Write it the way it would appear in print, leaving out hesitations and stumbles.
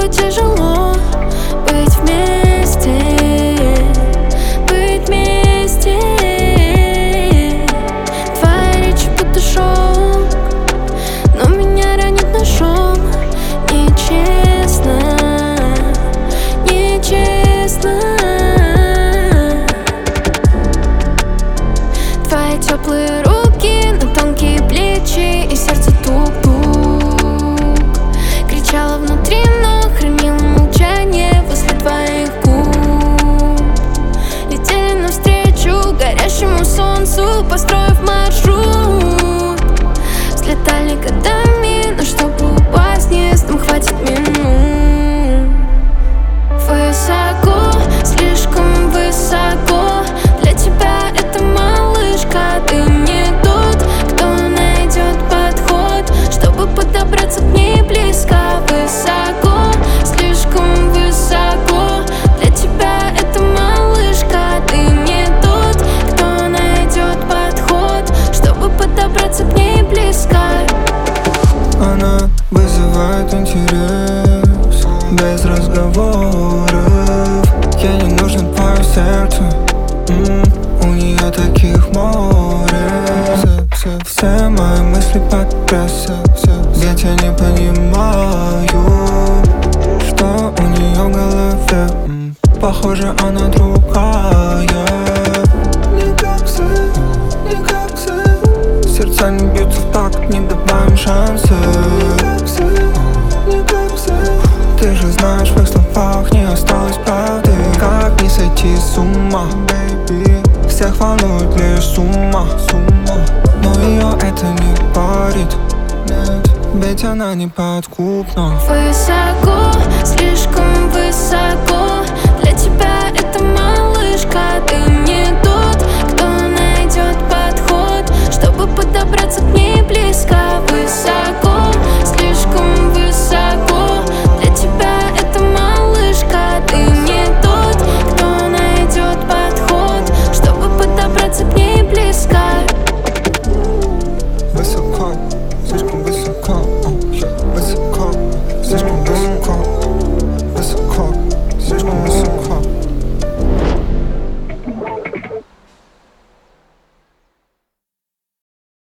и тяжело быть вместе, быть вместе. Твоя речь будто шок, но меня ранит ножом. Нечестно, нечестно. Твои теплые руки на тонкие плечи и сердце тук-тук. Кричала внутри, но хранила молчание возле твоих губ. Летели навстречу горящему солнцу, построив маршрут. Взлетали годами, но чтобы упасть вниз, нам хватит минут. Высоко, слишком высоко. Для тебя это малышка. Ты не тот, кто найдет подход, чтобы подобраться к ней близко. Высоко, слишком высоко. Для тебя это малышка. Ты не тот, кто найдет подход, чтобы подобраться к ней близко. Она вызывает интерес без разговоров. Ей не нужно твое сердце, у нее таких море. Все мои мысли под прессом, ведь я не понимаю, что у нее в голове. Похоже, она другая. Не как все, не как все. Сердца не бьются в такт, не добавим шансы. Не как все. Ты же знаешь, в их словах не осталось правды. Как не сойти с ума, baby? Всех волнует лишь сумма. Но ее это не парит, нет, ведь она не подкупна. Высоко, слишком высоко.